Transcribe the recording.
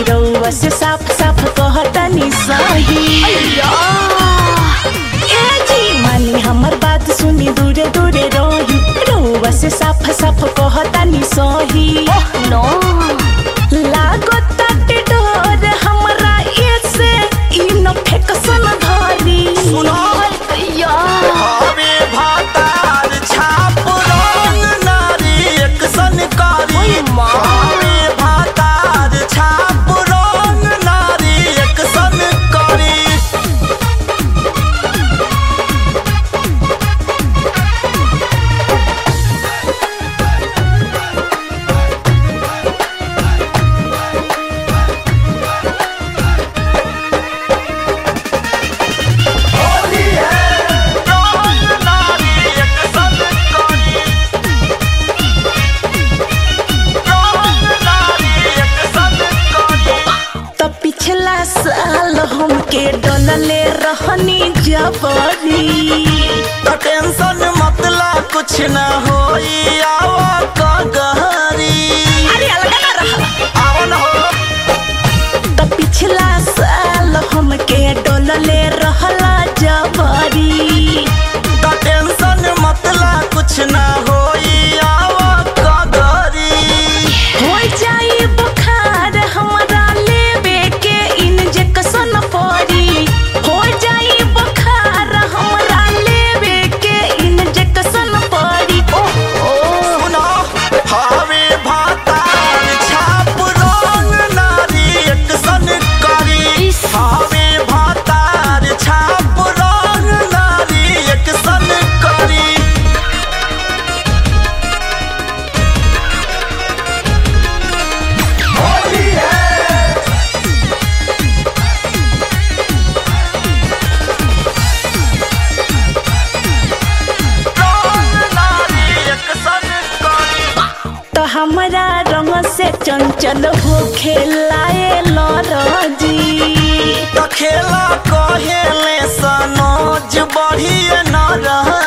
रउआ से साफ साफ कहतनी सही। ए जी मानी हमर बात सुनी दूरे दूरे रही, रउआ से साफ साफ कहतनी सही। नो लागो ताटे डोर हमरा ऐसे ई न फेकसन धरी। सुनो हवे भातार छाप रंग नारी एक सनकारी। हवे भातार छाप रंग नारी एक सनकारी। होली है रंग नारी एक सनकारी। रंग नारी एक सनकारी। त पिछला साल हमके डलले रहनी जबरी। तो टेंशन मतला कुछ न होई आवा कगहरी। अरे अलग ना रहा। आवन हो त पिछला साल हमके डलले रहला जबरी। तो टेंशन मतला कुछ न होई आवा कगहरी। हो जाई बुखार हमरा लेवे के इंजेक्शन पड़ी। हो जाई बुखार हमरा लेवे के इंजेक्शन पड़ी। सुनो हवे भातार छाप रंग नारी एक सनकारी। हवे भातार छाप रंग नारी एक सनकारी। होली है रंग नारी एक सनकारी। त हमरा रंग से चंचल हो खेलाए लरजी। तो खेला कहेले सनोज बढ़िए न रह